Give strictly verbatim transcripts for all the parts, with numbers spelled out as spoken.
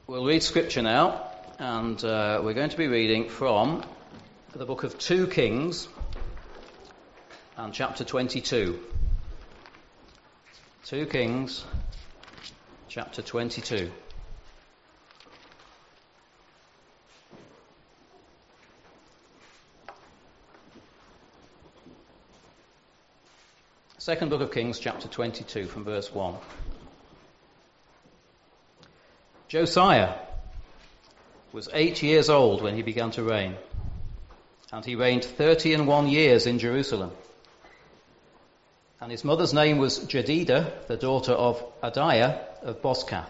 We'll read scripture now, and uh, we're going to be reading from the book of two Kings and chapter twenty-two. two Kings, chapter twenty-two. Second book of Kings, chapter twenty-two, from verse one. Josiah was eight years old when he began to reign, and he reigned thirty and one years in Jerusalem. And his mother's name was Jedidah, the daughter of Adiah of Boscath.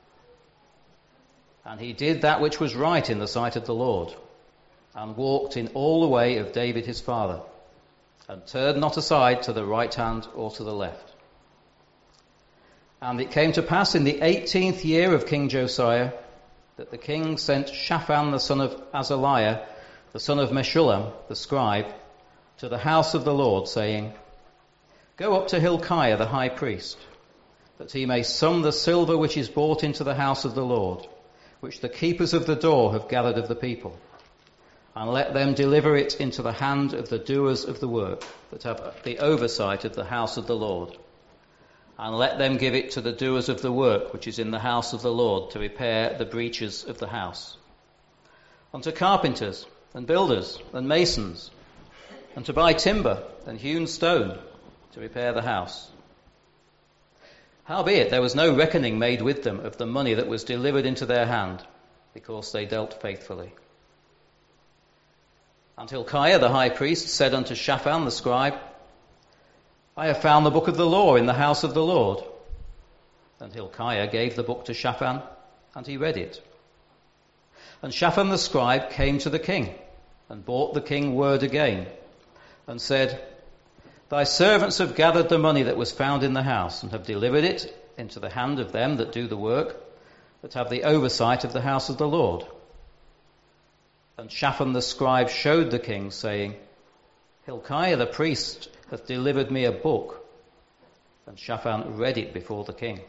And he did that which was right in the sight of the Lord, and walked in all the way of David his father, and turned not aside to the right hand or to the left. And it came to pass in the eighteenth year of King Josiah that the king sent Shaphan the son of Azaliah, the son of Meshullam, the scribe, to the house of the Lord, saying, Go up to Hilkiah the high priest, that he may sum the silver which is brought into the house of the Lord, which the keepers of the door have gathered of the people, and let them deliver it into the hand of the doers of the work, that have the oversight of the house of the Lord. And let them give it to the doers of the work which is in the house of the Lord, to repair the breaches of the house, unto carpenters and builders and masons, and to buy timber and hewn stone to repair the house. Howbeit there was no reckoning made with them of the money that was delivered into their hand, because they dealt faithfully. And Hilkiah the high priest said unto Shaphan the scribe, I have found the book of the law in the house of the Lord. And Hilkiah gave the book to Shaphan, and he read it. And Shaphan the scribe came to the king, and brought the king word again, and said, Thy servants have gathered the money that was found in the house, and have delivered it into the hand of them that do the work, that have the oversight of the house of the Lord. And Shaphan the scribe showed the king, saying, Hilkiah the priest hath delivered me a book. And Shaphan read it before the king.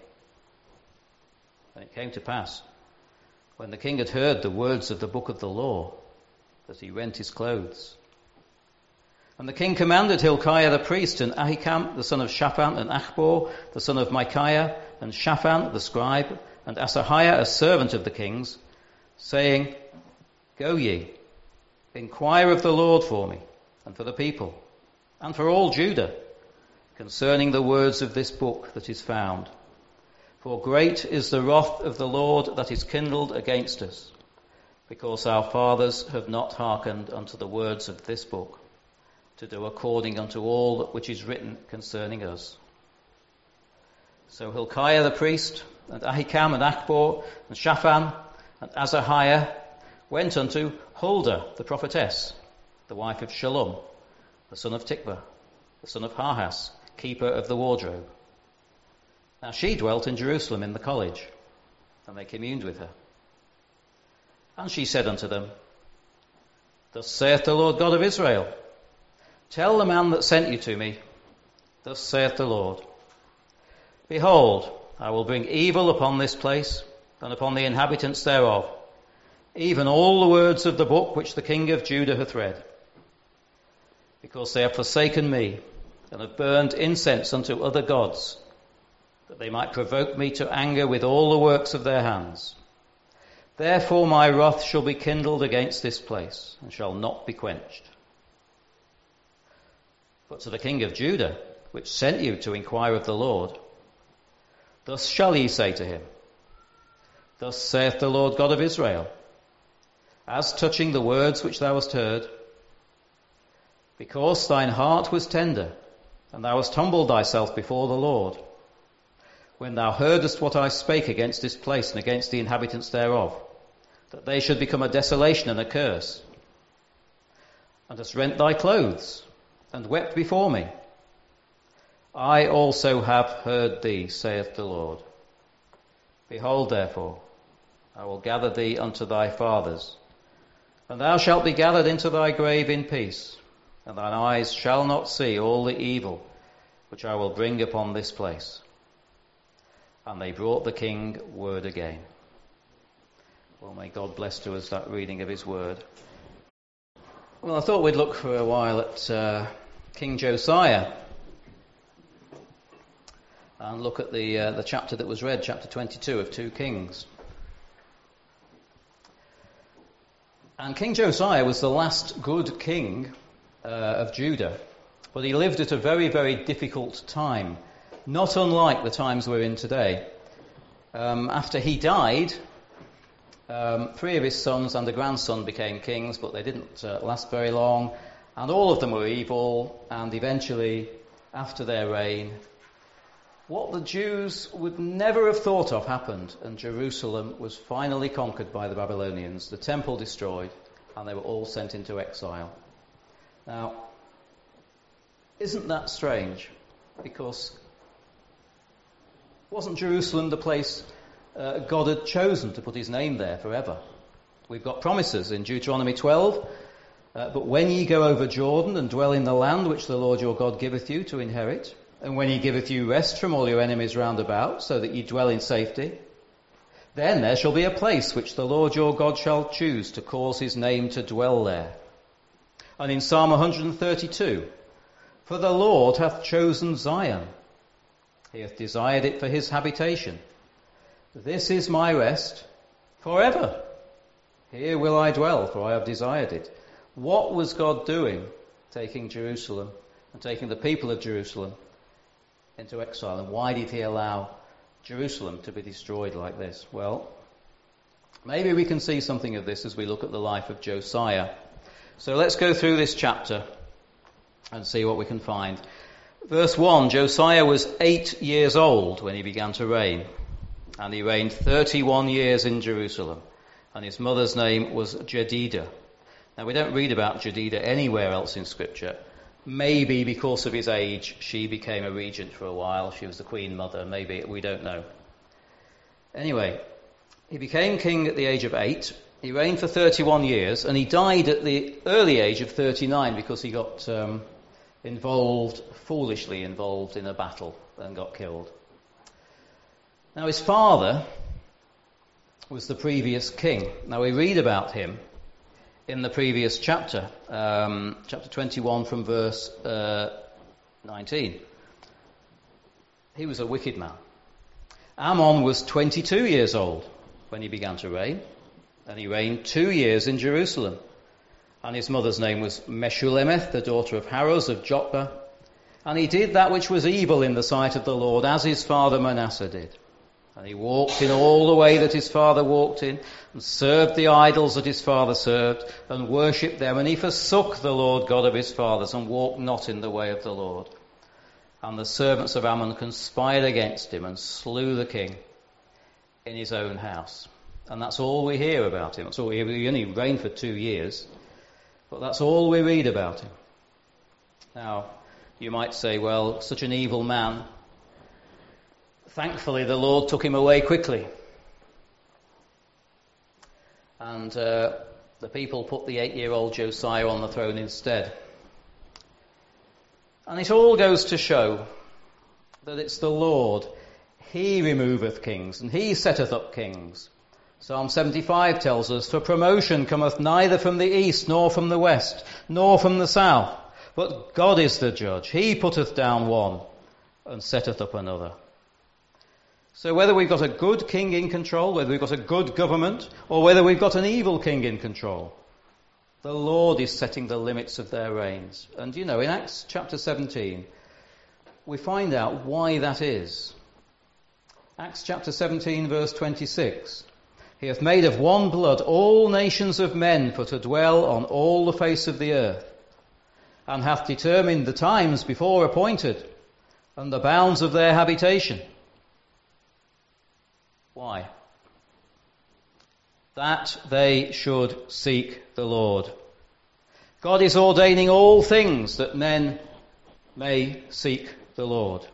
And it came to pass, when the king had heard the words of the book of the law, that he rent his clothes. And the king commanded Hilkiah the priest, and Ahikam the son of Shaphan, and Achbor the son of Micaiah, and Shaphan the scribe, and Asahiah a servant of the king's, saying, Go ye, inquire of the Lord for me, and for the people, and for all Judah, concerning the words of this book that is found. For great is the wrath of the Lord that is kindled against us, because our fathers have not hearkened unto the words of this book, to do according unto all which is written concerning us. So Hilkiah the priest, and Ahikam, and Achbor, and Shaphan, and Asahiah went unto Huldah the prophetess, the wife of Shallum, the son of Tikvah, the son of Harhas, keeper of the wardrobe. Now she dwelt in Jerusalem in the college, and they communed with her. And she said unto them, Thus saith the Lord God of Israel, Tell the man that sent you to me, Thus saith the Lord, Behold, I will bring evil upon this place, and upon the inhabitants thereof, even all the words of the book which the king of Judah hath read, because they have forsaken me, and have burned incense unto other gods, that they might provoke me to anger with all the works of their hands. Therefore my wrath shall be kindled against this place, and shall not be quenched. But to the king of Judah, which sent you to inquire of the Lord, thus shall ye say to him, Thus saith the Lord God of Israel, As touching the words which thou hast heard, because thine heart was tender, and thou hast humbled thyself before the Lord, when thou heardest what I spake against this place and against the inhabitants thereof, that they should become a desolation and a curse, and hast rent thy clothes, and wept before me, I also have heard thee, saith the Lord. Behold, therefore, I will gather thee unto thy fathers, and thou shalt be gathered into thy grave in peace, and thine eyes shall not see all the evil which I will bring upon this place. And they brought the king word again. Well, may God bless to us that reading of his word. Well, I thought we'd look for a while at uh, King Josiah and look at the uh, the chapter that was read, chapter twenty-two of two Kings. And King Josiah was the last good king uh, of Judah, but he lived at a very, very difficult time, not unlike the times we're in today. Um, after he died, um, three of his sons and a grandson became kings, but they didn't uh, last very long, and all of them were evil, and eventually, after their reign, what the Jews would never have thought of happened, and Jerusalem was finally conquered by the Babylonians, the temple destroyed, and they were all sent into exile. Now, isn't that strange? Because wasn't Jerusalem the place uh, God had chosen to put his name there forever? We've got promises in Deuteronomy twelve, uh, but when ye go over Jordan and dwell in the land which the Lord your God giveth you to inherit, and when he giveth you rest from all your enemies round about, so that ye dwell in safety, then there shall be a place which the Lord your God shall choose to cause his name to dwell there. And in Psalm one hundred thirty-two, for the Lord hath chosen Zion, he hath desired it for his habitation. This is my rest forever. Here will I dwell, for I have desired it. What was God doing, taking Jerusalem and taking the people of Jerusalem into exile, and why did he allow Jerusalem to be destroyed like this? Well, maybe we can see something of this as we look at the life of Josiah. So let's go through this chapter and see what we can find. Verse one, Josiah was eight years old when he began to reign, and he reigned thirty-one years in Jerusalem, and his mother's name was Jedidah. Now, we don't read about Jedidah anywhere else in Scripture. Maybe because of his age, she became a regent for a while. She was the queen mother. Maybe, we don't know. Anyway, he became king at the age of eight. He reigned for thirty-one years, and he died at the early age of thirty-nine because he got um, involved, foolishly involved in a battle and got killed. Now, his father was the previous king. Now, we read about him in the previous chapter, um, chapter twenty-one from verse uh, nineteen. He was a wicked man. Ammon was twenty-two years old when he began to reign, and he reigned two years in Jerusalem. And his mother's name was Meshullemeth, the daughter of Haroz of Jotbah. And he did that which was evil in the sight of the Lord, as his father Manasseh did. And he walked in all the way that his father walked in, and served the idols that his father served, and worshipped them. And he forsook the Lord God of his fathers, and walked not in the way of the Lord. And the servants of Ammon conspired against him, and slew the king in his own house. And that's all we hear about him. That's all we hear. He only reigned for two years, but that's all we read about him. Now, you might say, well, such an evil man. Thankfully, the Lord took him away quickly. And uh, the people put the eight-year-old Josiah on the throne instead. And it all goes to show that it's the Lord. He removeth kings, and he setteth up kings. Psalm seventy-five tells us, for promotion cometh neither from the east, nor from the west, nor from the south. But God is the judge. He putteth down one, and setteth up another. So whether we've got a good king in control, whether we've got a good government, or whether we've got an evil king in control, the Lord is setting the limits of their reigns. And you know, in Acts chapter seventeen, we find out why that is. Acts chapter seventeen, verse twenty-six. He hath made of one blood all nations of men for to dwell on all the face of the earth, and hath determined the times before appointed, and the bounds of their habitation. Why? That they should seek the Lord. God is ordaining all things that men may seek the Lord.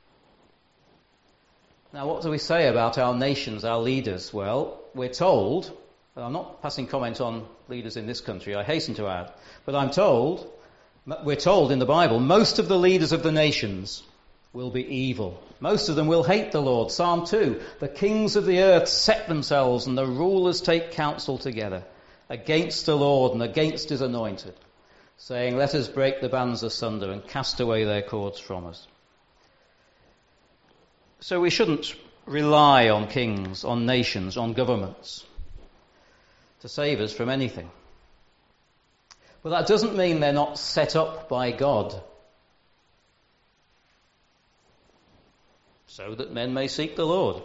Now, what do we say about our nations, our leaders? Well, we're told, and I'm not passing comment on leaders in this country, I hasten to add, but I'm told, we're told in the Bible, most of the leaders of the nations will be evil. Most of them will hate the Lord. Psalm two, the kings of the earth set themselves and the rulers take counsel together against the Lord and against his anointed, saying, let us break the bands asunder and cast away their cords from us. So we shouldn't rely on kings, on nations, on governments to save us from anything. But that doesn't mean they're not set up by God so that men may seek the Lord.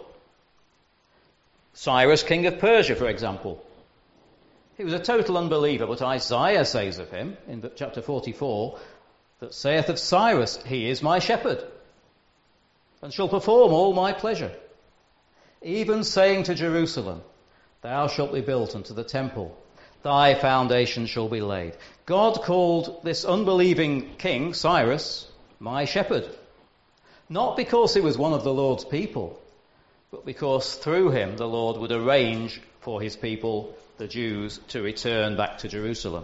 Cyrus, king of Persia, for example. He was a total unbeliever, but Isaiah says of him in chapter forty-four, that saith of Cyrus, he is my shepherd, and shall perform all my pleasure. Even saying to Jerusalem, thou shalt be built unto the temple, thy foundation shall be laid. God called this unbelieving king, Cyrus, my shepherd. Not because he was one of the Lord's people, but because through him the Lord would arrange for his people, the Jews, to return back to Jerusalem.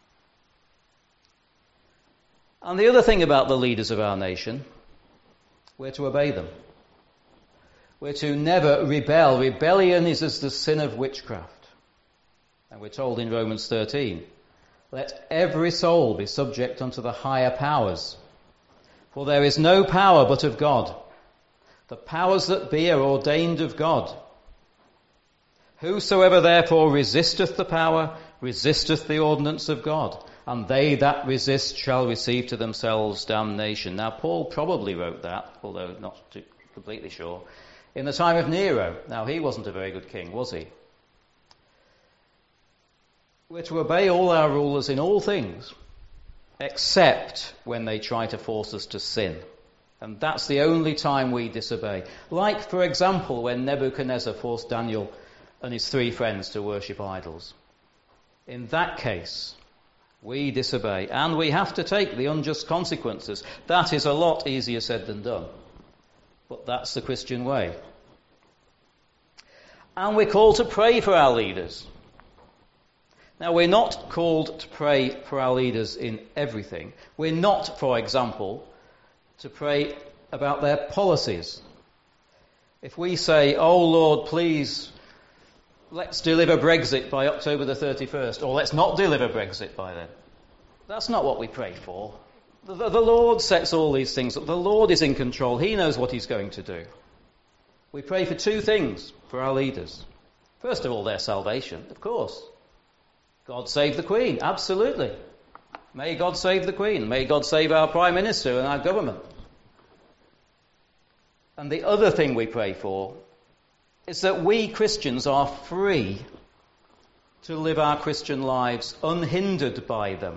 And the other thing about the leaders of our nation, we're to obey them. We're to never rebel. Rebellion is as the sin of witchcraft. And we're told in Romans thirteen, let every soul be subject unto the higher powers. For there is no power but of God. The powers that be are ordained of God. Whosoever therefore resisteth the power, resisteth the ordinance of God. And they that resist shall receive to themselves damnation. Now Paul probably wrote that, although not too completely sure, in the time of Nero. Now he wasn't a very good king, was he? We're to obey all our rulers in all things, except when they try to force us to sin. And that's the only time we disobey. Like, for example, when Nebuchadnezzar forced Daniel and his three friends to worship idols. In that case, we disobey, and we have to take the unjust consequences. That is a lot easier said than done. But that's the Christian way. And we're called to pray for our leaders. Now, we're not called to pray for our leaders in everything. We're not, for example, to pray about their policies. If we say, oh Lord, please, let's deliver Brexit by October the thirty-first, or let's not deliver Brexit by then, that's not what we pray for. The, the, the Lord sets all these things up. The Lord is in control. He knows what he's going to do. We pray for two things for our leaders. First of all, their salvation, of course. God save the Queen, absolutely. May God save the Queen. May God save our Prime Minister and our government. And the other thing we pray for is that we Christians are free to live our Christian lives unhindered by them.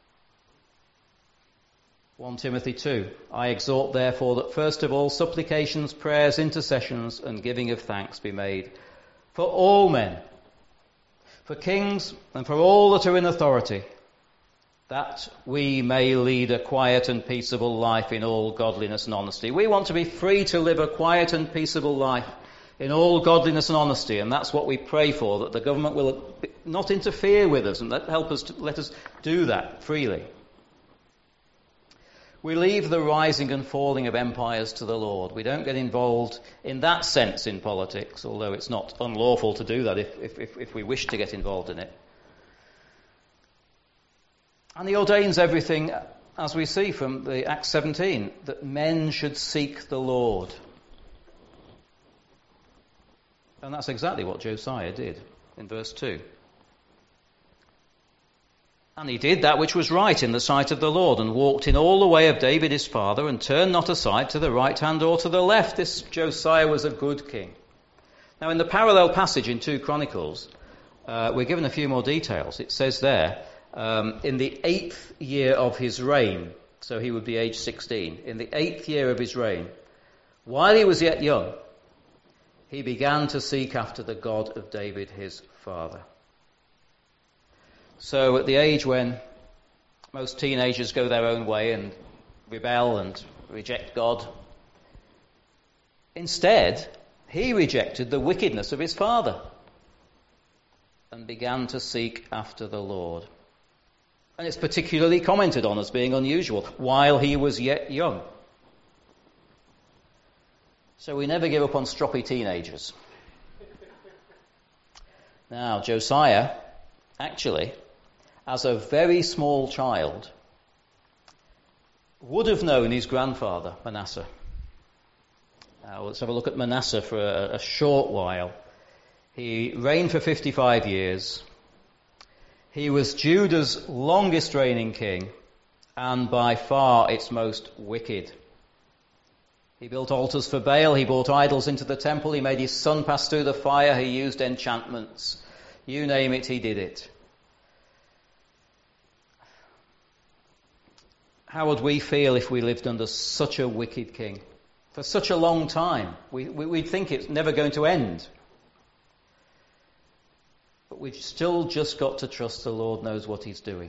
First Timothy two, I exhort therefore that first of all supplications, prayers, intercessions and giving of thanks be made for all men, for kings and for all that are in authority, that we may lead a quiet and peaceable life in all godliness and honesty. We want to be free to live a quiet and peaceable life in all godliness and honesty, and that's what we pray for, that the government will not interfere with us and let, help us to, let us do that freely. We leave the rising and falling of empires to the Lord. We don't get involved in that sense in politics, although it's not unlawful to do that if, if, if we wish to get involved in it. And he ordains everything, as we see from the Acts seventeen, that men should seek the Lord. And that's exactly what Josiah did in verse two. And he did that which was right in the sight of the Lord, and walked in all the way of David his father, and turned not aside to the right hand or to the left. This Josiah was a good king. Now in the parallel passage in two Chronicles, uh, we're given a few more details. It says there, um, in the eighth year of his reign, so he would be age sixteen, in the eighth year of his reign, while he was yet young, he began to seek after the God of David his father. So at the age when most teenagers go their own way and rebel and reject God, instead, he rejected the wickedness of his father and began to seek after the Lord. And it's particularly commented on as being unusual, while he was yet young. So we never give up on stroppy teenagers. Now, Josiah, actually, as a very small child, would have known his grandfather, Manasseh. Now, let's have a look at Manasseh for a, a short while. He reigned for fifty-five years. He was Judah's longest reigning king, and by far its most wicked. He built altars for Baal, he brought idols into the temple, he made his son pass through the fire, he used enchantments. You name it, he did it. How would we feel if we lived under such a wicked king? For such a long time. We, we, we'd think it's never going to end. But we've still just got to trust the Lord knows what he's doing.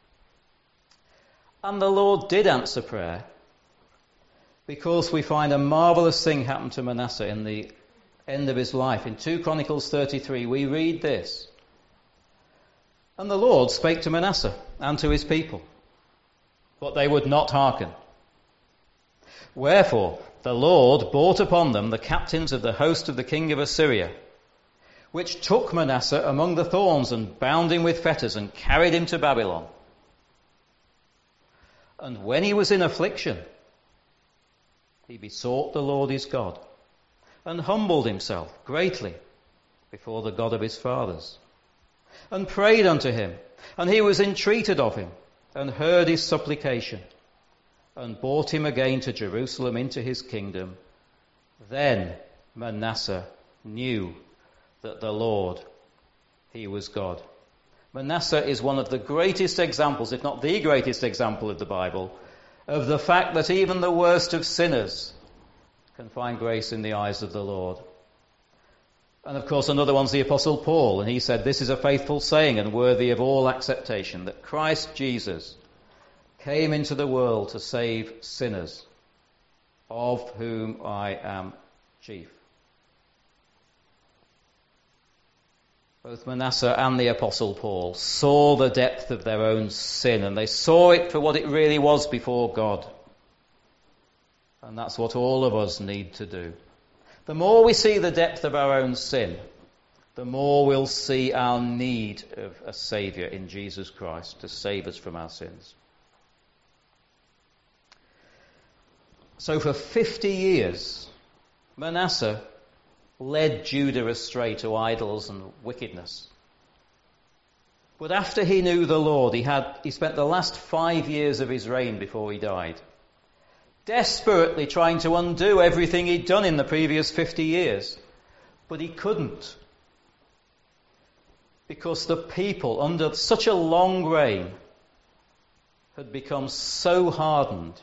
And the Lord did answer prayer, because we find a marvellous thing happened to Manasseh in the end of his life. In two Chronicles thirty-three, we read this. And the Lord spake to Manasseh and to his people, but they would not hearken. Wherefore the Lord brought upon them the captains of the host of the king of Assyria, which took Manasseh among the thorns and bound him with fetters and carried him to Babylon. And when he was in affliction, he besought the Lord his God and humbled himself greatly before the God of his fathers and prayed unto him, and he was entreated of him and heard his supplication and brought him again to Jerusalem into his kingdom. Then Manasseh knew that the Lord, he was God. Manasseh is one of the greatest examples, if not the greatest example of the Bible, of the fact that even the worst of sinners can find grace in the eyes of the Lord. And of course another one's the Apostle Paul, and he said, this is a faithful saying and worthy of all acceptation, that Christ Jesus came into the world to save sinners, of whom I am chief. Both Manasseh and the Apostle Paul saw the depth of their own sin, and they saw it for what it really was before God. And that's what all of us need to do. The more we see the depth of our own sin, the more we'll see our need of a Saviour in Jesus Christ to save us from our sins. So for fifty years, Manasseh led Judah astray to idols and wickedness. But after he knew the Lord, he had he spent the last five years of his reign before he died, desperately trying to undo everything he'd done in the previous fifty years. But he couldn't. Because the people, under such a long reign, had become so hardened,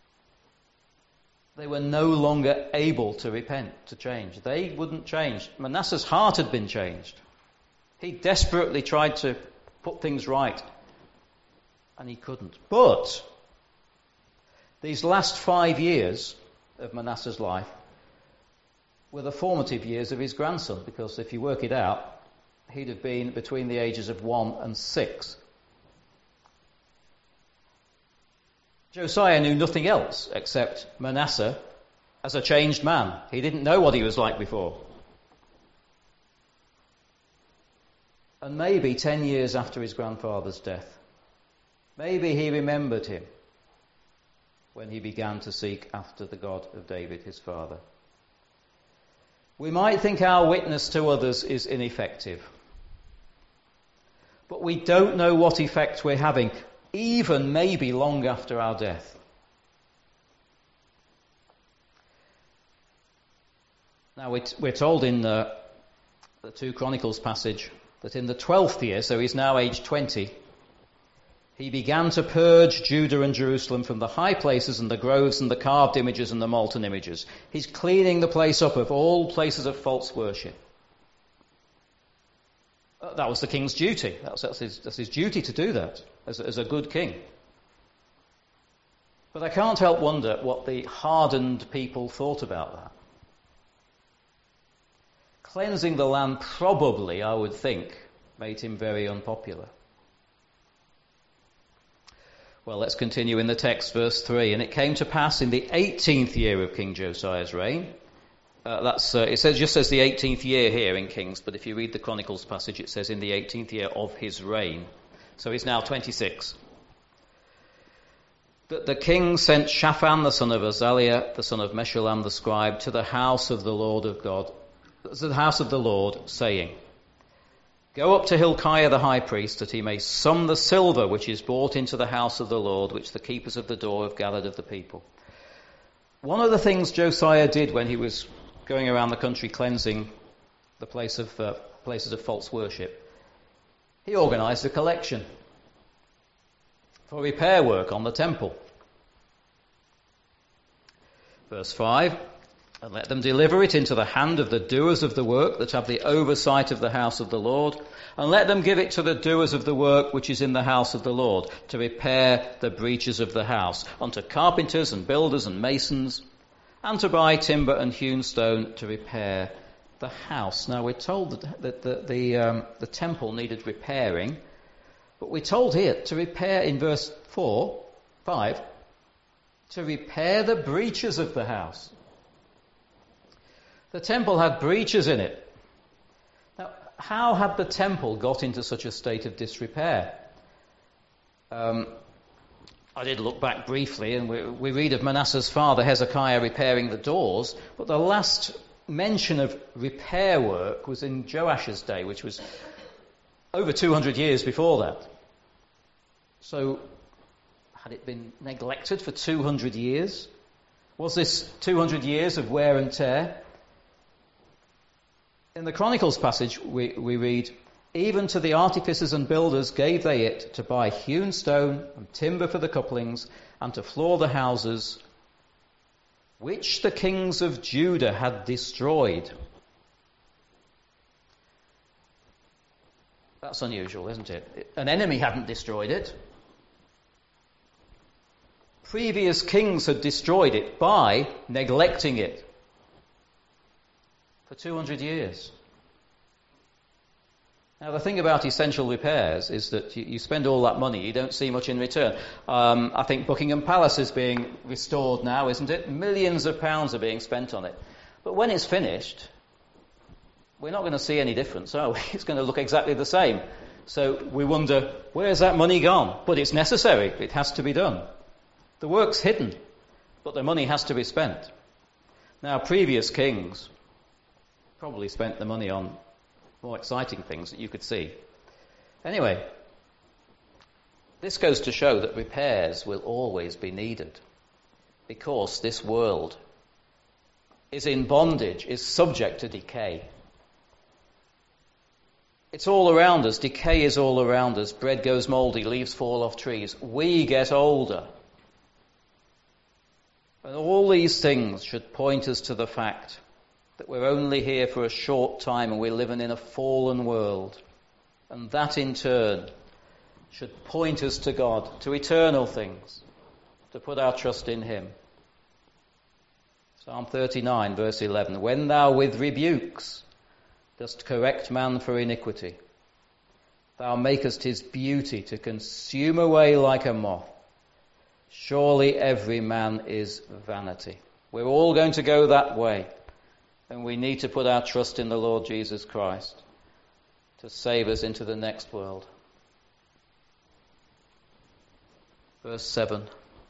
they were no longer able to repent, to change. They wouldn't change. Manasseh's heart had been changed. He desperately tried to put things right, and he couldn't. But these last five years of Manasseh's life were the formative years of his grandson, because if you work it out, he'd have been between the ages of one and six. Josiah knew nothing else except Manasseh as a changed man. He didn't know what he was like before. And maybe ten years after his grandfather's death, maybe he remembered him when he began to seek after the God of David, his father. We might think our witness to others is ineffective, but we don't know what effect we're having, even maybe long after our death. Now we're told in the, the two Chronicles passage that in the twelfth year, so he's now aged twenty, he began to purge Judah and Jerusalem from the high places and the groves and the carved images and the molten images. He's cleaning the place up of all places of false worship. That was the king's duty. That's, that's, his, that's his duty to do that as, as a good king. But I can't help wonder what the hardened people thought about that. Cleansing the land probably, I would think, made him very unpopular. Well, let's continue in the text, verse three. And it came to pass in the eighteenth year of King Josiah's reign, Uh, that's uh, it says just says the eighteenth year here in Kings, but if you read the Chronicles passage, it says in the eighteenth year of his reign. So he's now twenty-six. The, the king sent Shaphan the son of Azaliah, the son of Meshullam the scribe, to the house of the Lord of God, to the house of the Lord, saying, "Go up to Hilkiah the high priest, that he may sum the silver which is brought into the house of the Lord, which the keepers of the door have gathered of the people." One of the things Josiah did when he was going around the country cleansing the place of uh, places of false worship, he organised a collection for repair work on the temple. Verse five, "And let them deliver it into the hand of the doers of the work that have the oversight of the house of the Lord, and let them give it to the doers of the work which is in the house of the Lord, to repair the breaches of the house, unto carpenters and builders and masons, and to buy timber and hewn stone to repair the house." Now we're told that, that the, the, um, the temple needed repairing, but we're told here to repair in verse four, five, to repair the breaches of the house. The temple had breaches in it. Now, how had the temple got into such a state of disrepair? Um, I did look back briefly, and we, we read of Manasseh's father Hezekiah repairing the doors, but the last mention of repair work was in Joash's day, which was over two hundred years before that. So, had it been neglected for two hundred years? Was this two hundred years of wear and tear? In the Chronicles passage, we, we read, "Even to the artificers and builders gave they it to buy hewn stone and timber for the couplings, and to floor the houses, which the kings of Judah had destroyed." That's unusual, isn't it? An enemy hadn't destroyed it. Previous kings had destroyed it by neglecting it for two hundred years. Now, the thing about essential repairs is that you, you spend all that money, you don't see much in return. Um, I think Buckingham Palace is being restored now, isn't it? Millions of pounds are being spent on it. But when it's finished, we're not going to see any difference, are we? It's going to look exactly the same. So we wonder, where's that money gone? But it's necessary. It has to be done. The work's hidden, but the money has to be spent. Now, previous kings probably spent the money on more exciting things that you could see. Anyway, this goes to show that repairs will always be needed, because this world is in bondage, is subject to decay. It's all around us. Decay is all around us. Bread goes mouldy, leaves fall off trees. We get older. And all these things should point us to the fact that we're only here for a short time and we're living in a fallen world. And that in turn should point us to God, to eternal things, to put our trust in Him. Psalm thirty-nine, verse eleven, "When thou with rebukes dost correct man for iniquity, thou makest his beauty to consume away like a moth. Surely every man is vanity." We're all going to go that way, and we need to put our trust in the Lord Jesus Christ to save us into the next world. Verse seven.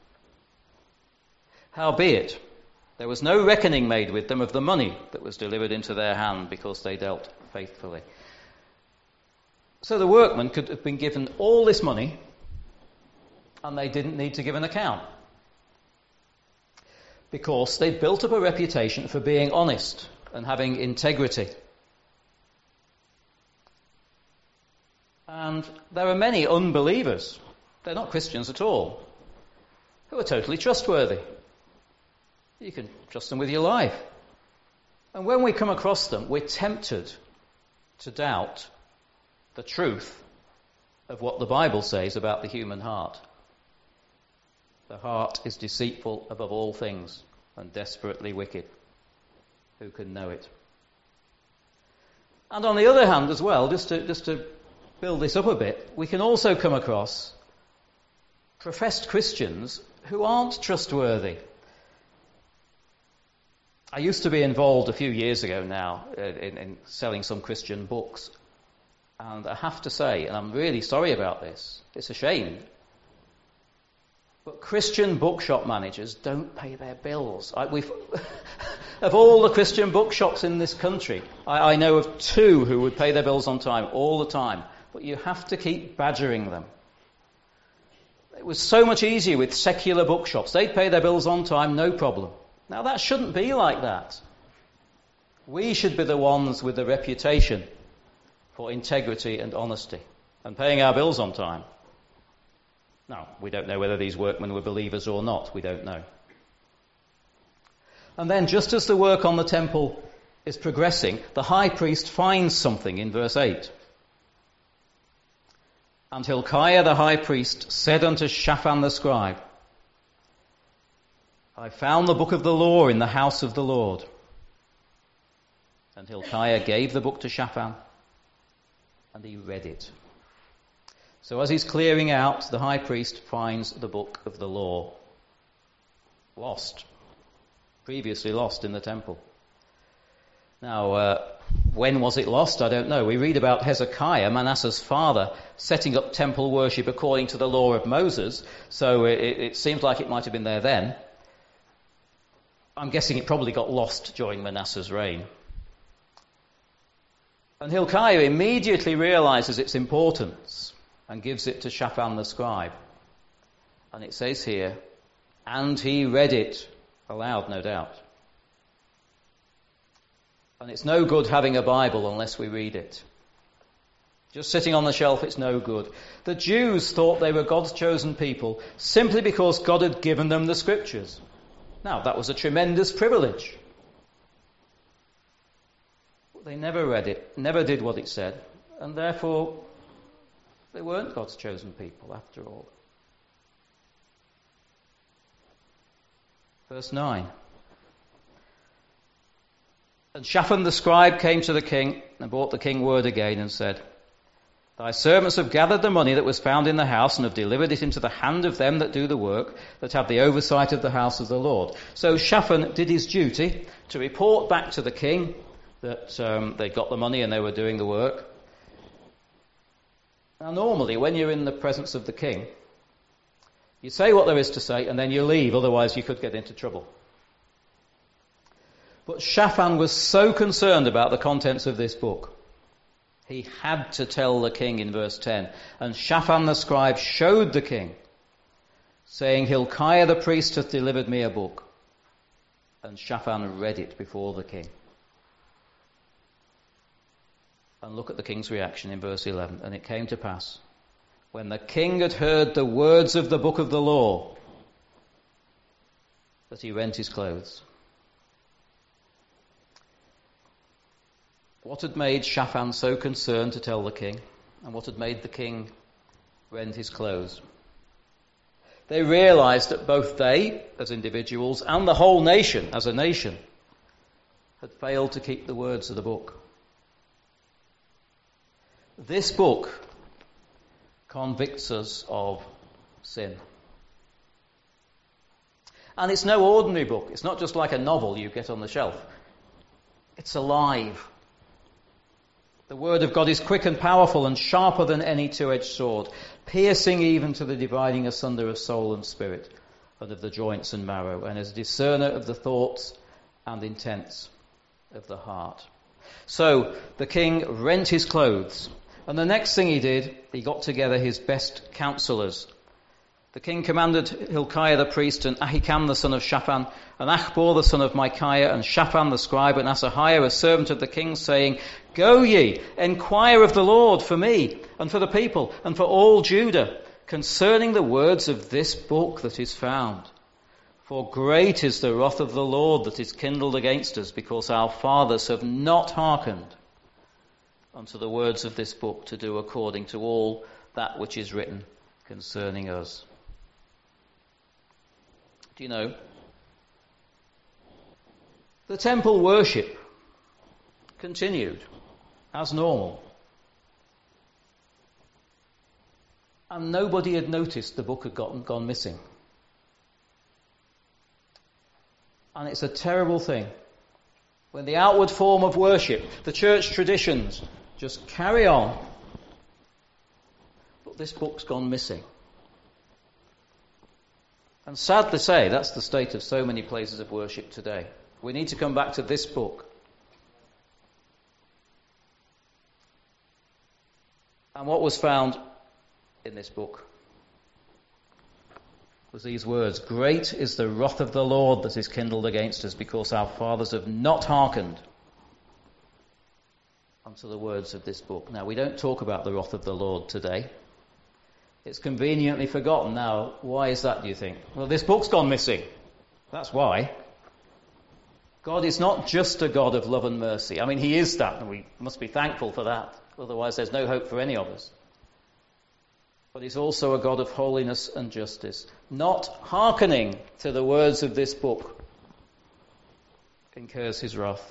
"Howbeit, there was no reckoning made with them of the money that was delivered into their hand, because they dealt faithfully." So the workmen could have been given all this money, and they didn't need to give an account, because they built up a reputation for being honest and having integrity. And there are many unbelievers, they're not Christians at all, who are totally trustworthy. You can trust them with your life. And when we come across them, we're tempted to doubt the truth of what the Bible says about the human heart. The heart is deceitful above all things and desperately wicked. Who can know it? And on the other hand as well, just to, just to build this up a bit, we can also come across professed Christians who aren't trustworthy. I used to be involved a few years ago now in, in selling some Christian books. And I have to say, and I'm really sorry about this, it's a shame, but Christian bookshop managers don't pay their bills. I, we've of all the Christian bookshops in this country, I, I know of two who would pay their bills on time all the time, but you have to keep badgering them. It was so much easier with secular bookshops. They'd pay their bills on time, no problem. Now that shouldn't be like that. We should be the ones with the reputation for integrity and honesty and paying our bills on time. Now, we don't know whether these workmen were believers or not. We don't know. And then, just as the work on the temple is progressing, the high priest finds something in verse eight. And Hilkiah the high priest said unto Shaphan the scribe, I found the book of the law in the house of the Lord. And Hilkiah gave the book to Shaphan, and he read it. So as he's clearing out, the high priest finds the book of the law. Lost. Previously lost in the temple. Now, uh, when was it lost? I don't know. We read about Hezekiah, Manasseh's father, setting up temple worship according to the law of Moses. So it, it seems like it might have been there then. I'm guessing it probably got lost during Manasseh's reign. And Hilkiah immediately realizes its importance and gives it to Shaphan the scribe. And it says here, and he read it aloud, no doubt. And it's no good having a Bible unless we read it. Just sitting on the shelf, it's no good. The Jews thought they were God's chosen people simply because God had given them the scriptures. Now, that was a tremendous privilege. But they never read it, never did what it said, and therefore they weren't God's chosen people after all. Verse nine. And Shaphan the scribe came to the king and brought the king word again and said, Thy servants have gathered the money that was found in the house and have delivered it into the hand of them that do the work, that have the oversight of the house of the Lord. So Shaphan did his duty to report back to the king that um, they got the money and they were doing the work. Now normally when you're in the presence of the king, you say what there is to say and then you leave, otherwise you could get into trouble. But Shaphan was so concerned about the contents of this book, he had to tell the king in verse ten. And Shaphan the scribe showed the king, saying, Hilkiah the priest hath delivered me a book. And Shaphan read it before the king. And look at the king's reaction in verse eleven. And it came to pass, when the king had heard the words of the book of the law, that he rent his clothes. What had made Shaphan so concerned to tell the king, and what had made the king rend his clothes? They realized that both they, as individuals, and the whole nation, as a nation, had failed to keep the words of the book. This book convicts us of sin. And it's no ordinary book. It's not just like a novel you get on the shelf. It's alive. The word of God is quick and powerful and sharper than any two-edged sword, piercing even to the dividing asunder of soul and spirit, and of the joints and marrow, and is a discerner of the thoughts and intents of the heart. So the king rent his clothes, and the next thing he did, he got together his best counselors. The king commanded Hilkiah the priest and Ahikam the son of Shaphan and Achbor the son of Micaiah and Shaphan the scribe and Asahiah a servant of the king, saying, Go ye, enquire of the Lord for me and for the people and for all Judah concerning the words of this book that is found. For great is the wrath of the Lord that is kindled against us, because our fathers have not hearkened unto the words of this book to do according to all that which is written concerning us. Do you know, the temple worship continued as normal. And nobody had noticed the book had gotten, gone missing. And it's a terrible thing when the outward form of worship, the church traditions, just carry on. But this book's gone missing. And sad to say, that's the state of so many places of worship today. We need to come back to this book. And what was found in this book was these words: "Great is the wrath of the Lord that is kindled against us, because our fathers have not hearkened unto the words of this book." Now, we don't talk about the wrath of the Lord today. It's conveniently forgotten now. Why is that, do you think? Well, this book's gone missing. That's why. God is not just a God of love and mercy. I mean, he is that, and we must be thankful for that. Otherwise, there's no hope for any of us. But he's also a God of holiness and justice. Not hearkening to the words of this book incurs his wrath.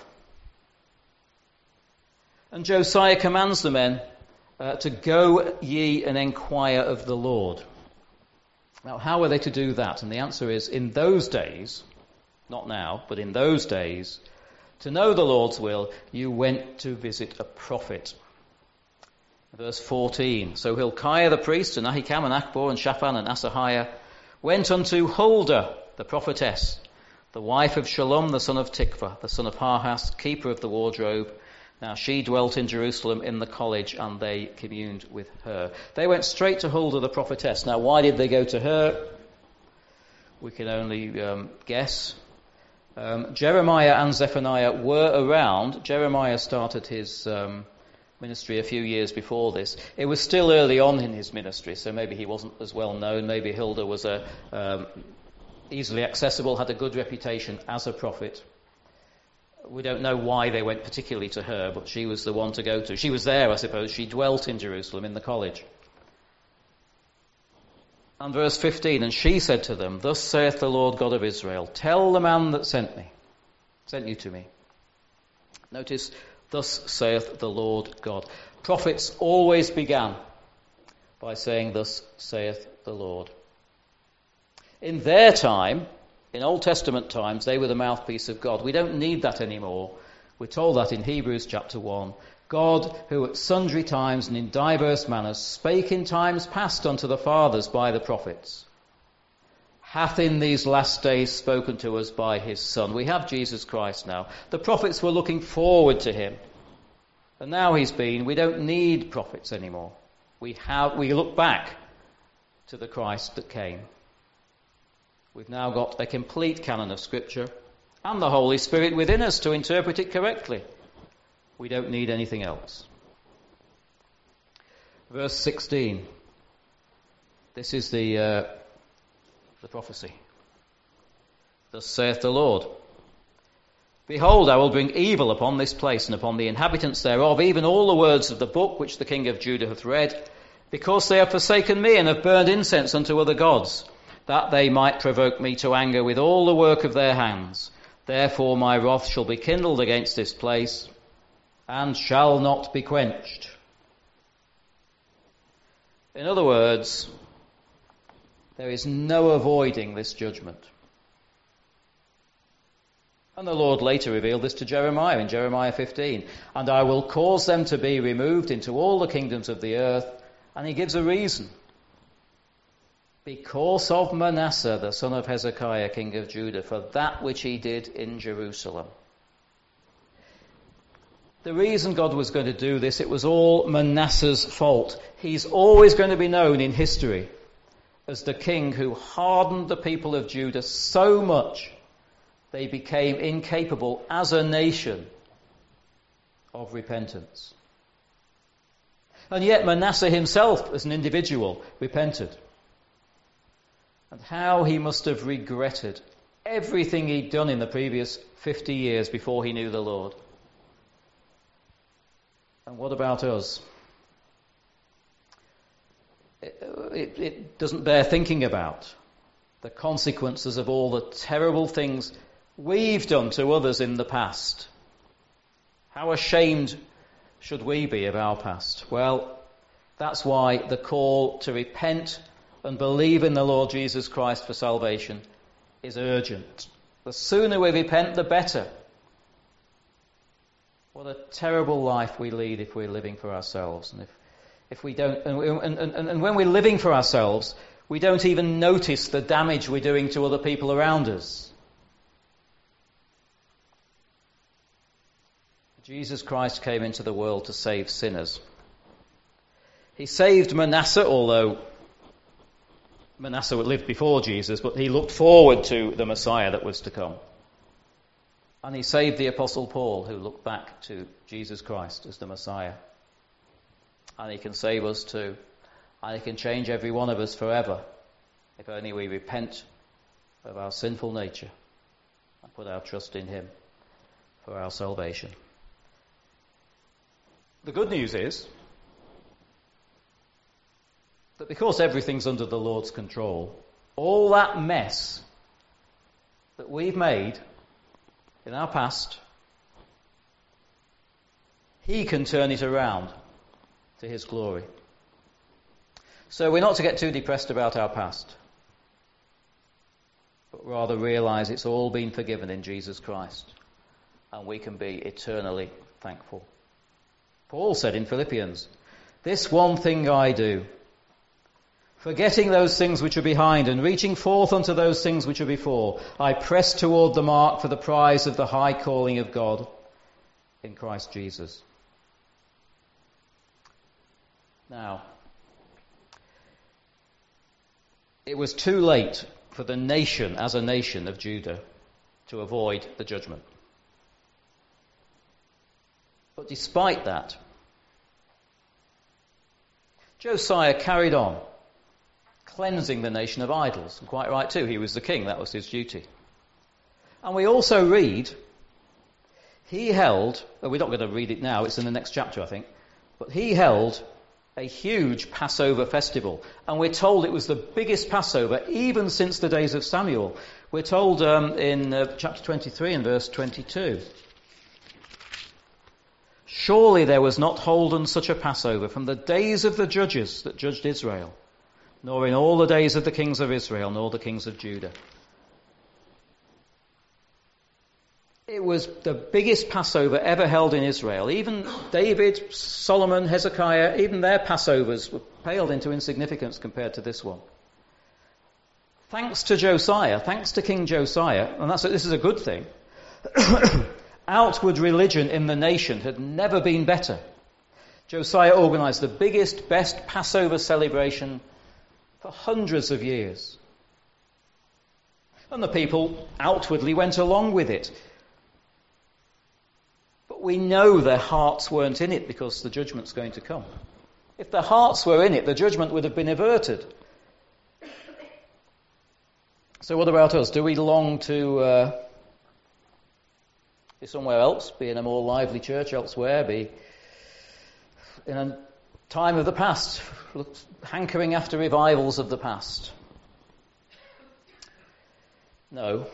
And Josiah commands the men uh, to go ye and inquire of the Lord. Now, how are they to do that? And the answer is, in those days, not now, but in those days, to know the Lord's will, you went to visit a prophet. Verse fourteen, "So Hilkiah the priest, and Ahikam, and Achbor, and Shaphan, and Asahiah went unto Huldah the prophetess, the wife of Shallum the son of Tikvah, the son of Harhas, keeper of the wardrobe. Now she dwelt in Jerusalem in the college, and they communed with her." They went straight to Huldah the prophetess. Now, why did they go to her? We can only um, guess. Um, Jeremiah and Zephaniah were around. Jeremiah started his Um, ministry a few years before this. It was still early on in his ministry, so maybe he wasn't as well known. Maybe Huldah was a, um, easily accessible, had a good reputation as a prophet. We don't know why they went particularly to her, but she was the one to go to. She was there, I suppose. She dwelt in Jerusalem in the college. And verse fifteen, "And she said to them, Thus saith the Lord God of Israel, tell the man that sent me, sent you to me." Notice, "Thus saith the Lord God." Prophets always began by saying, "Thus saith the Lord." In their time, in Old Testament times, they were the mouthpiece of God. We don't need that anymore. We're told that in Hebrews chapter one. "God, who at sundry times and in diverse manners spake in times past unto the fathers by the prophets, hath in these last days spoken to us by his Son." We have Jesus Christ now. The prophets were looking forward to him. And now he's been. We don't need prophets anymore. We have. We look back to the Christ that came. We've now got a complete canon of Scripture and the Holy Spirit within us to interpret it correctly. We don't need anything else. Verse sixteen. This is the... Uh, the prophecy. "Thus saith the Lord, Behold, I will bring evil upon this place and upon the inhabitants thereof, even all the words of the book which the king of Judah hath read, because they have forsaken me and have burned incense unto other gods, that they might provoke me to anger with all the work of their hands. Therefore my wrath shall be kindled against this place, and shall not be quenched." In other words, there is no avoiding this judgment. And the Lord later revealed this to Jeremiah in Jeremiah fifteen. "And I will cause them to be removed into all the kingdoms of the earth." And he gives a reason. "Because of Manasseh, the son of Hezekiah, king of Judah, for that which he did in Jerusalem." The reason God was going to do this, it was all Manasseh's fault. He's always going to be known in history as the king who hardened the people of Judah so much they became incapable as a nation of repentance. And yet Manasseh himself, as an individual, repented. And how he must have regretted everything he'd done in the previous fifty years before he knew the Lord. And what about us? It, it, it doesn't bear thinking about the consequences of all the terrible things we've done to others in the past. How ashamed should we be of our past? Well, that's why the call to repent and believe in the Lord Jesus Christ for salvation is urgent. The sooner we repent, the better. What a terrible life we lead if we're living for ourselves. And if, if we don't, and, and, and, and when we're living for ourselves, we don't even notice the damage we're doing to other people around us. Jesus Christ came into the world to save sinners. He saved Manasseh, although Manasseh lived before Jesus, but he looked forward to the Messiah that was to come. And he saved the Apostle Paul, who looked back to Jesus Christ as the Messiah. And he can save us too. And he can change every one of us forever, if only we repent of our sinful nature and put our trust in him for our salvation. The good news is that because everything's under the Lord's control, all that mess that we've made in our past, he can turn it around to his glory. So we're not to get too depressed about our past, but rather realize it's all been forgiven in Jesus Christ, and we can be eternally thankful. Paul said in Philippians, "This one thing I do, forgetting those things which are behind and reaching forth unto those things which are before, I press toward the mark for the prize of the high calling of God in Christ Jesus." Now, it was too late for the nation, as a nation of Judah, to avoid the judgment. But despite that, Josiah carried on cleansing the nation of idols. And quite right too, he was the king, that was his duty. And we also read, he held, well, we're not going to read it now, it's in the next chapter I think, but he held a huge Passover festival. And we're told it was the biggest Passover even since the days of Samuel. We're told um, in uh, chapter twenty-three and verse twenty-two, "Surely there was not holden such a Passover from the days of the judges that judged Israel, nor in all the days of the kings of Israel, nor the kings of Judah." It was the biggest Passover ever held in Israel. Even David, Solomon, Hezekiah, even their Passovers were paled into insignificance compared to this one. Thanks to Josiah, thanks to King Josiah, and that's this is a good thing, outward religion in the nation had never been better. Josiah organized the biggest, best Passover celebration for hundreds of years. And the people outwardly went along with it. But we know their hearts weren't in it because the judgment's going to come. If their hearts were in it, the judgment would have been averted. So what about us? Do we long to uh, be somewhere else, be in a more lively church elsewhere, be in a time of the past, hankering after revivals of the past? No.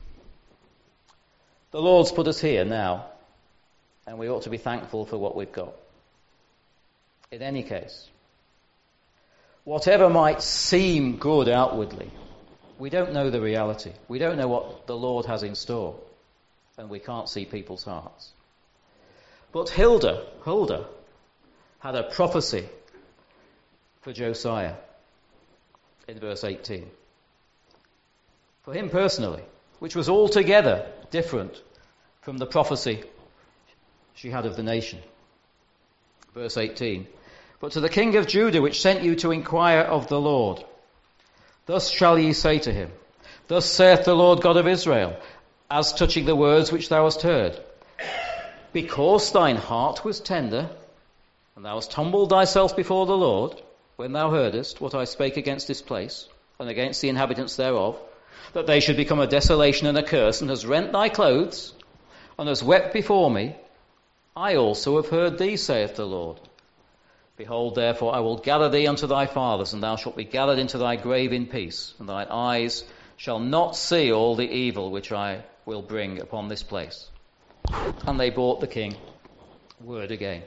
The Lord's put us here now, and we ought to be thankful for what we've got. In any case, whatever might seem good outwardly, we don't know the reality. We don't know what the Lord has in store, and we can't see people's hearts. But Hilda, Huldah had a prophecy for Josiah in verse eighteen. For him personally, which was altogether different from the prophecy she had of the nation. Verse eighteen. "But to the king of Judah, which sent you to inquire of the Lord, thus shall ye say to him, Thus saith the Lord God of Israel, as touching the words which thou hast heard. Because thine heart was tender, and thou hast humbled thyself before the Lord, when thou heardest what I spake against this place, and against the inhabitants thereof, that they should become a desolation and a curse, and hast rent thy clothes, and hast wept before me, I also have heard thee, saith the Lord. Behold, therefore, I will gather thee unto thy fathers, and thou shalt be gathered into thy grave in peace, and thine eyes shall not see all the evil which I will bring upon this place." And they brought the king word again.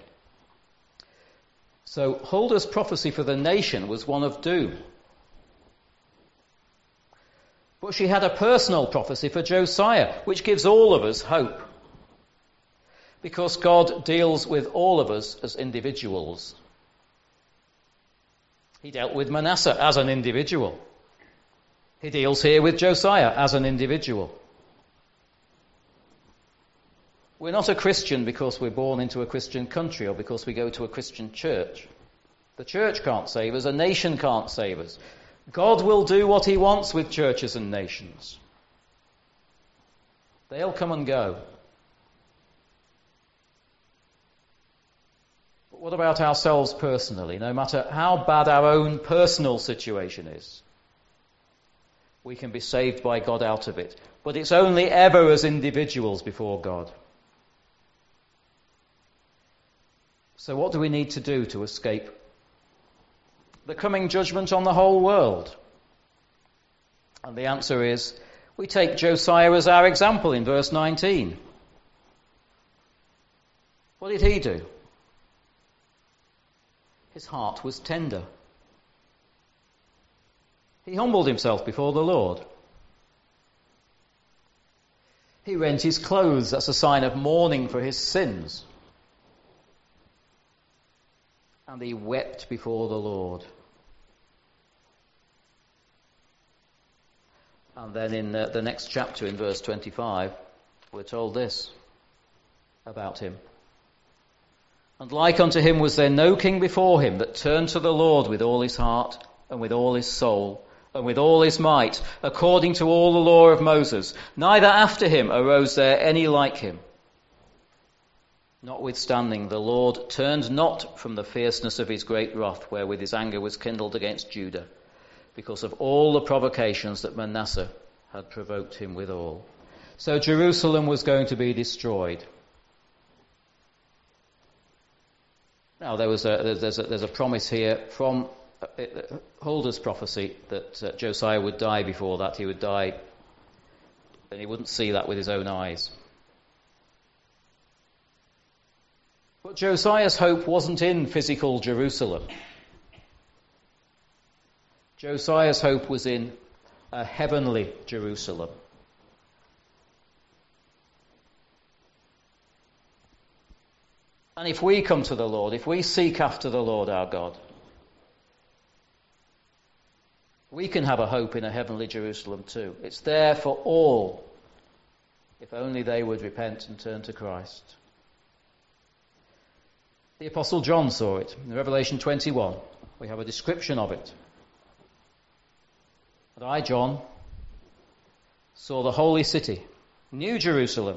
So Huldah's prophecy for the nation was one of doom. But she had a personal prophecy for Josiah, which gives all of us hope. Because God deals with all of us as individuals. He dealt with Manasseh as an individual. He deals here with Josiah as an individual. We're not a Christian because we're born into a Christian country or because we go to a Christian church. The church can't save us, a nation can't save us. God will do what he wants with churches and nations. They'll come and go. But what about ourselves personally? No matter how bad our own personal situation is, we can be saved by God out of it. But it's only ever as individuals before God. So what do we need to do to escape the coming judgment on the whole world? And the answer is, we take Josiah as our example in verse nineteen. What did he do? His heart was tender. He humbled himself before the Lord. He rent his clothes. That's a sign of mourning for his sins. And he wept before the Lord. And then in the, the next chapter, in verse twenty-five, we're told this about him. And like unto him was there no king before him that turned to the Lord with all his heart and with all his soul and with all his might, according to all the law of Moses. Neither after him arose there any like him. Notwithstanding, the Lord turned not from the fierceness of his great wrath, wherewith his anger was kindled against Judah, because of all the provocations that Manasseh had provoked him withal. So Jerusalem was going to be destroyed. Now there was a, there's, a, there's a promise here from Hulda's prophecy that uh, Josiah would die before that. He would die, and he wouldn't see that with his own eyes. But Josiah's hope wasn't in physical Jerusalem. Josiah's hope was in a heavenly Jerusalem. And if we come to the Lord, if we seek after the Lord our God, we can have a hope in a heavenly Jerusalem too. It's there for all, if only they would repent and turn to Christ. The Apostle John saw it. In Revelation twenty-one, we have a description of it. And I, John, saw the holy city, New Jerusalem,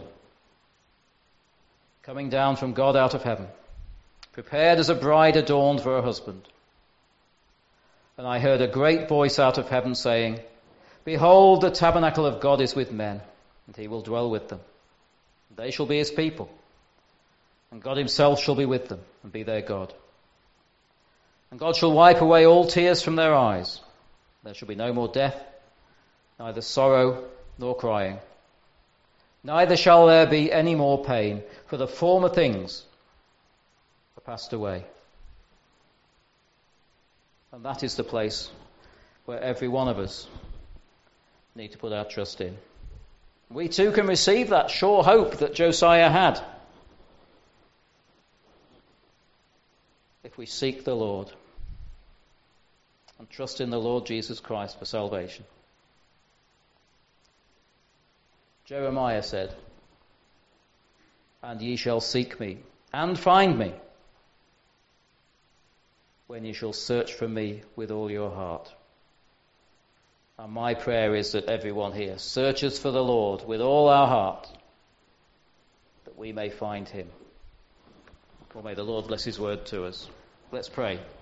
coming down from God out of heaven, prepared as a bride adorned for her husband. And I heard a great voice out of heaven saying, Behold, the tabernacle of God is with men, and he will dwell with them. They shall be his people, and God himself shall be with them, and be their God. And God shall wipe away all tears from their eyes. There shall be no more death, neither sorrow nor crying. Neither shall there be any more pain, for the former things are passed away. And that is the place where every one of us need to put our trust in. We too can receive that sure hope that Josiah had, if we seek the Lord and trust in the Lord Jesus Christ for salvation. Jeremiah said, And ye shall seek me and find me, when ye shall search for me with all your heart. And my prayer is that everyone here searches for the Lord with all our heart, that we may find him. Or may the Lord bless his word to us. Let's pray.